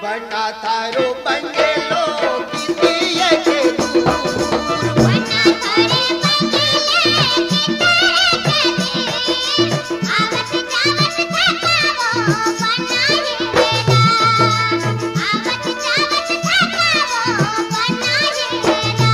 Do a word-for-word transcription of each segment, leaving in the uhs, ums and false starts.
बना थारो बंगलो किती के दूर बना थारे बंगले किती आवत जावत थकावो बनाए वेला आवत जावत थकावो बनाए वेला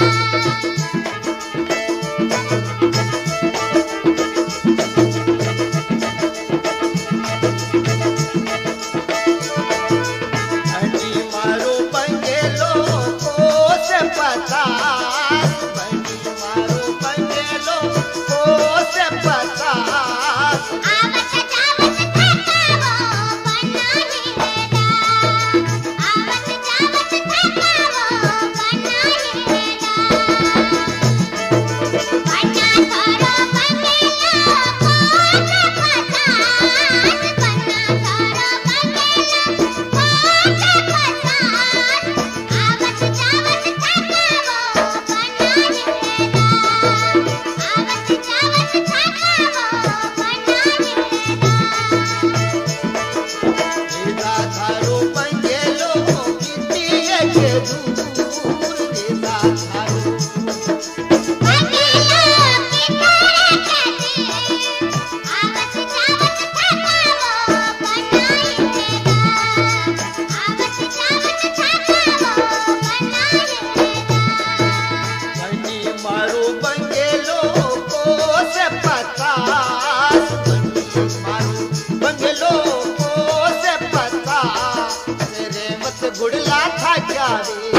गुड़ला था क्या रे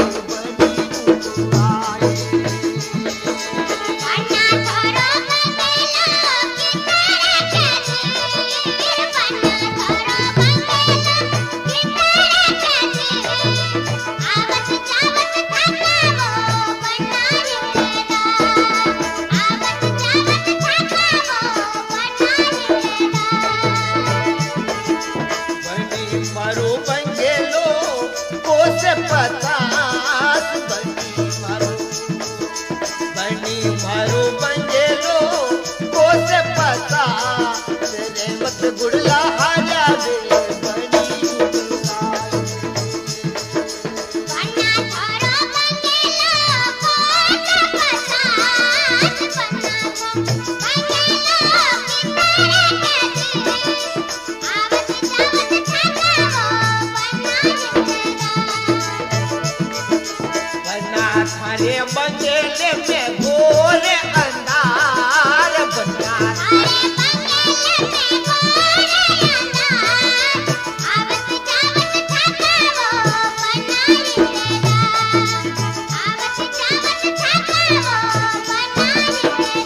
मारो बंगलो को से पचास बनी मारो बनी मारो बंगलो को से पचास रेवत गुड़ला हाजा रे बनी थारे बंगले में गोरे अंधार बना थारे बंगले में गोरे अंधार आवत जावत थकावो बनाए वेला आवत जावत थकावो बनाए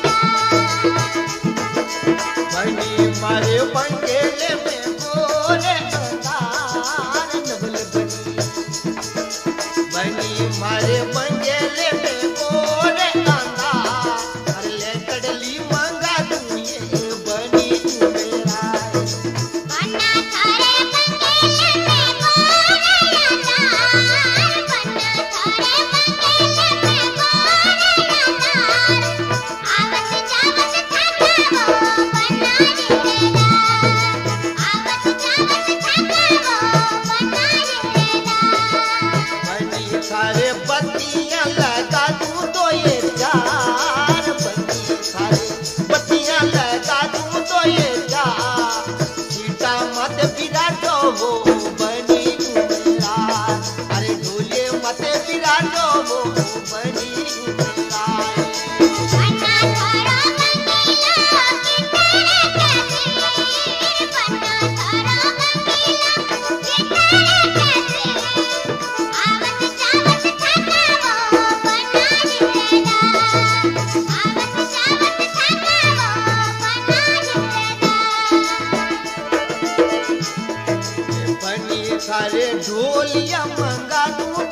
वेला बनी मारे बंगले में गोरे अंधार नवल बनी बनी मारे सारे बत्तियां लगा दूं तो ये चार बत्ती सारे बत्तियां लगा दूं तो ये चार सीता मत बिराजो वो बनी मेरा अरे ढोले मत बिराजो वो बनी मेरा सारे ढोलिया मंगा दूं